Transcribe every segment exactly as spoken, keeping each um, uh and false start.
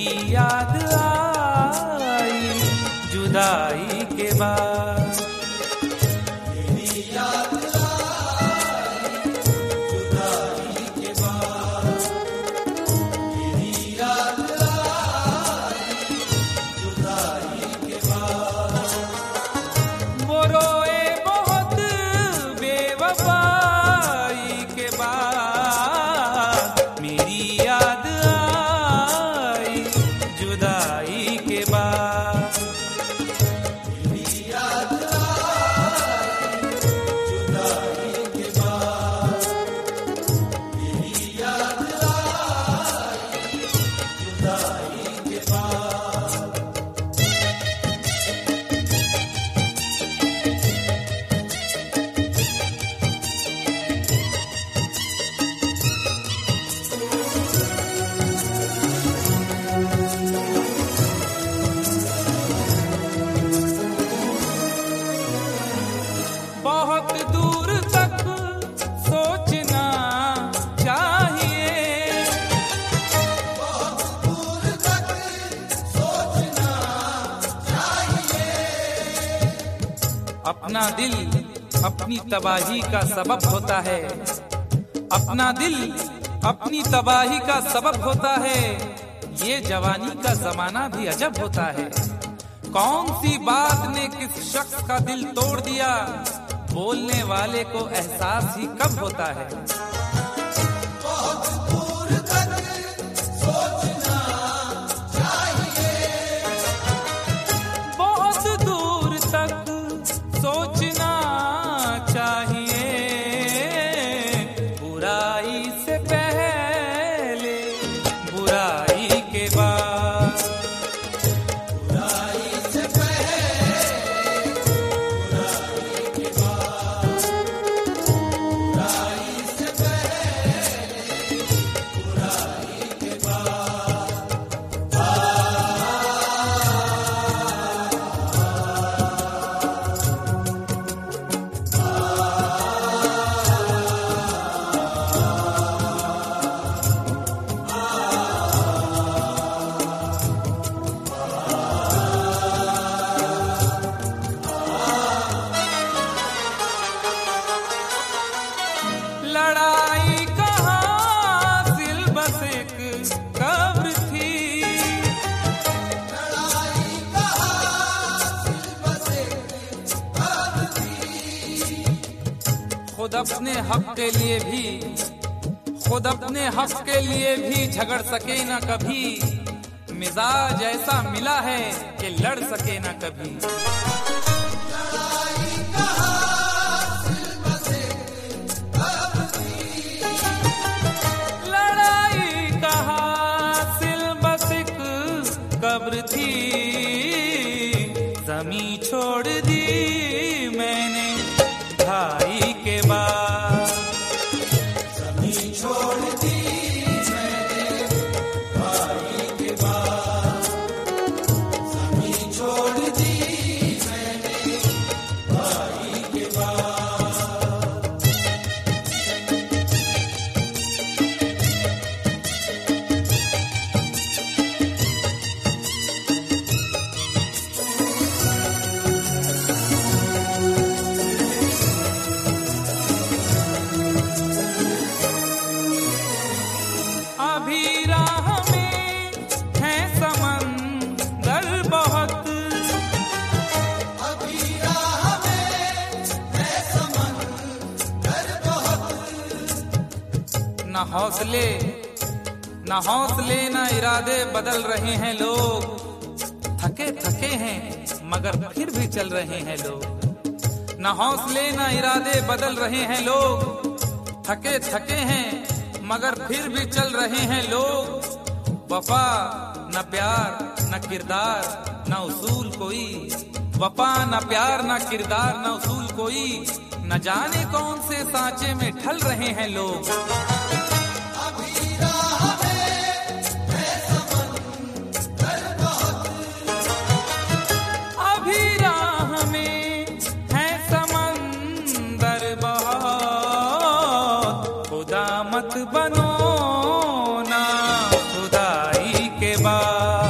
तेरी याद आई जुदाई के बाद। तेरी याद आई जुदाई के बाद। तेरी याद आई जुदाई के बाद। वो रोए बहुत बेवफाई के बाद। मेरी याद आई जुदाई के बाद। मेरी याद आई जुदाई के बाद। मेरी याद आई जुदाई के बाद। बहुत दूर तक सोचना चाहिए। बहुत दूर तक सोचना चाहिए। अपना दिल अपनी तबाही का सबब होता है। अपना दिल अपनी तबाही का सबब होता है। ये जवानी का जमाना भी अजब होता है। कौन सी बात ने किस शख्स का दिल तोड़ दिया, बोलने वाले को एहसास ही कब होता है। बहुत दूर तक सोचना चाहिए। बहुत दूर तक सोचना चाहिए। बुराई से पहले बुराई के बाद। बुराई से पहले बुराई के बाद। बुराई से पहले बुराई के बाद। लड़ाई का हासिल बस एक कब्र थी। लड़ाई का हासिल बस एक कब्र थी। खुद अपने हक के लिए भी खुद अपने हक के लिए भी झगड़ सके ना कभी। मिजाज ऐसा मिला है कि लड़ सके ना कभी। लड़ाई का हासिल बस एक कब्र थी। लड़ाई का हासिल बस एक कब्र थी। जमी छोड़ दी मैंने भाई के बाद। जमी छोड़ दी मैंने भाई के बाद। जमी छोड़ दी मैंने भाई के बाद। अभी राह में है समंदर बहुत। अभी राह में है समंदर बहुत। न हौसले न हौसले न इरादे बदल रहे हैं लोग। थके थके हैं मगर फिर भी चल रहे हैं लोग। न हौसले न इरादे बदल रहे हैं लोग। थके थके हैं मगर फिर भी चल रहे हैं लोग। वफा न प्यार न किरदार न उसूल कोई। वफा न प्यार न किरदार न उसूल कोई। न जाने कौन से सांचे में ढल रहे हैं लोग। अभी राह में है समंदर बहुत। अभी राह में है समंदर बहुत। खुदा मत बनो ना खुदाई के बाद।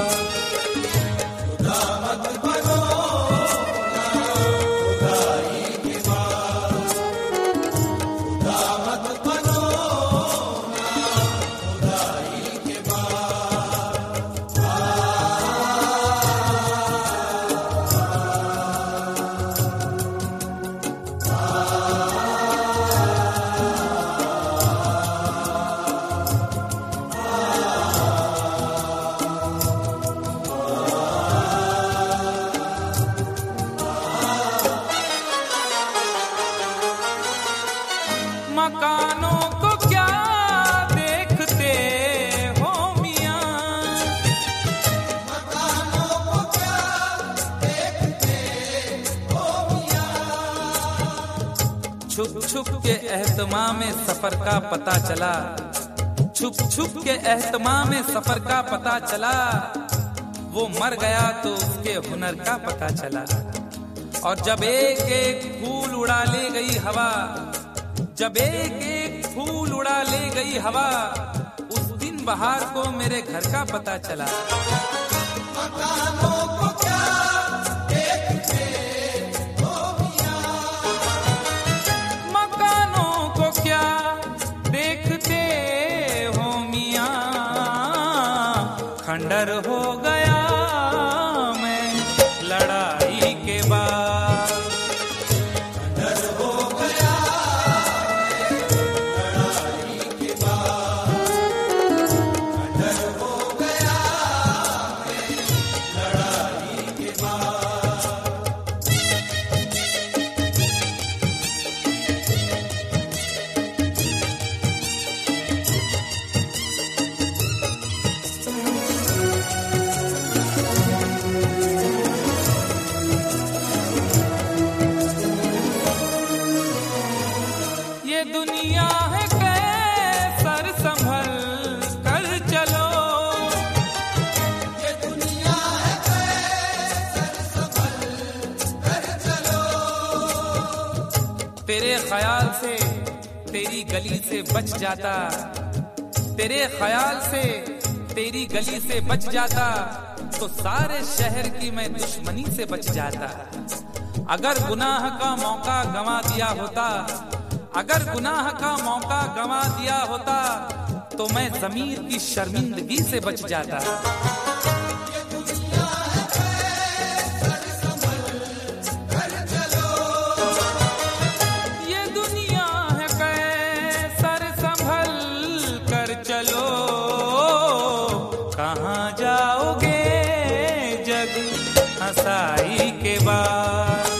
छुप के एहतमाम में सफर का पता चला, छुप छुप के एहतमाम में सफर का पता चला, वो मर गया तो उसके हुनर का पता चला। और जब एक एक फूल उड़ा ले गई हवा, जब एक एक फूल उड़ा ले गई हवा, उस दिन बहार को मेरे घर का पता चला। मकानों को क्या देखते हो मियां, मकानों को क्या देखते हो मियां, खंडर हो गया मैं लड़ाई के बाद, खंडर हो गया मैं लड़ाई के बाद, खंडर हो गया मैं लड़ाई के बाद। ये दुनिया है कैसर संभल कर चलो, ये दुनिया है कैसर संभल कर चलो, तेरे ख्याल से तेरी गली से बच जाता, तेरे ख्याल से तेरी गली से बच जाता, तो सारे शहर की मैं दुश्मनी से बच जाता। अगर गुनाह का मौका गंवा दिया होता, अगर गुनाह का मौका गंवा दिया होता, तो मैं ज़मीर की शर्मिंदगी से बच जाता। ये दुनिया है कैसर संभल कर चलो, ये दुनिया है कैसर संभल कर चलो, कहाँ जाओगे जग हंसाई के बाद।